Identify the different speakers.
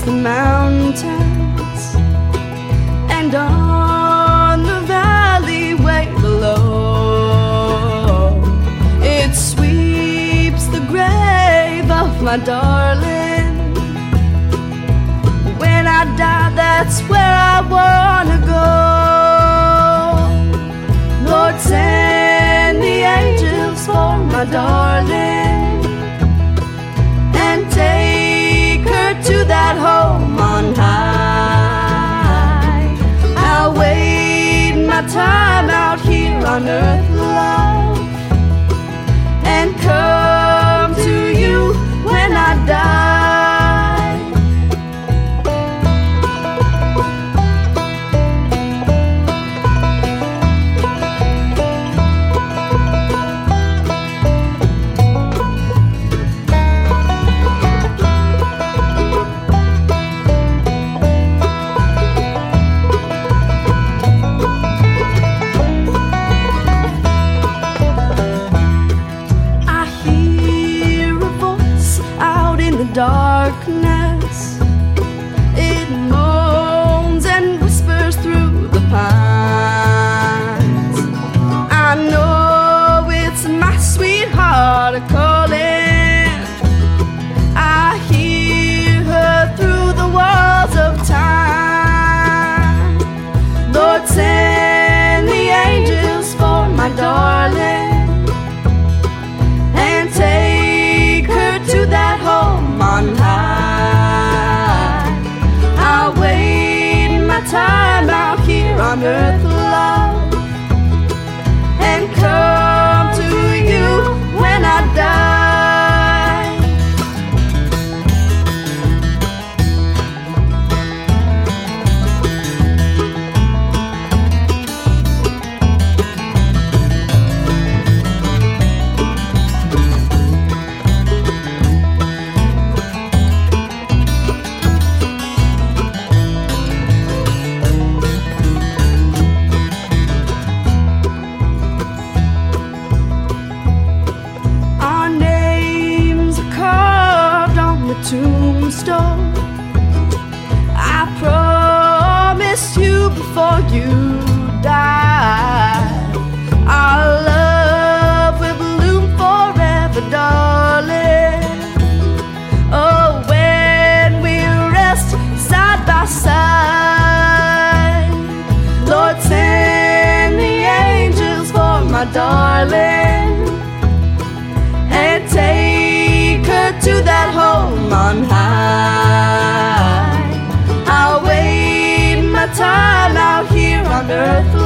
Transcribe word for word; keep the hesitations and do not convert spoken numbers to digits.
Speaker 1: the mountains and on the valley way below. It sweeps the grave of my darling. When I die, that's where I wanna go. Lord, send the angels for my darling and take her to that home on high. I'll wait my time out here on earth, love, and come to you when I die. Darkness, it moans and whispers through the pines. I know it's my sweetheart calling. I hear her through the walls of time. Lord, send the angels for my darling and take her to that home on high. I'll wait my time out here on earth, love, and come to you when I die. Tombstone, I promise you before you die, our love will bloom forever, darling. Oh, when we rest side by side, Lord, send the angels for my darling and take her to that home on high. I'll wait my time out here on earth,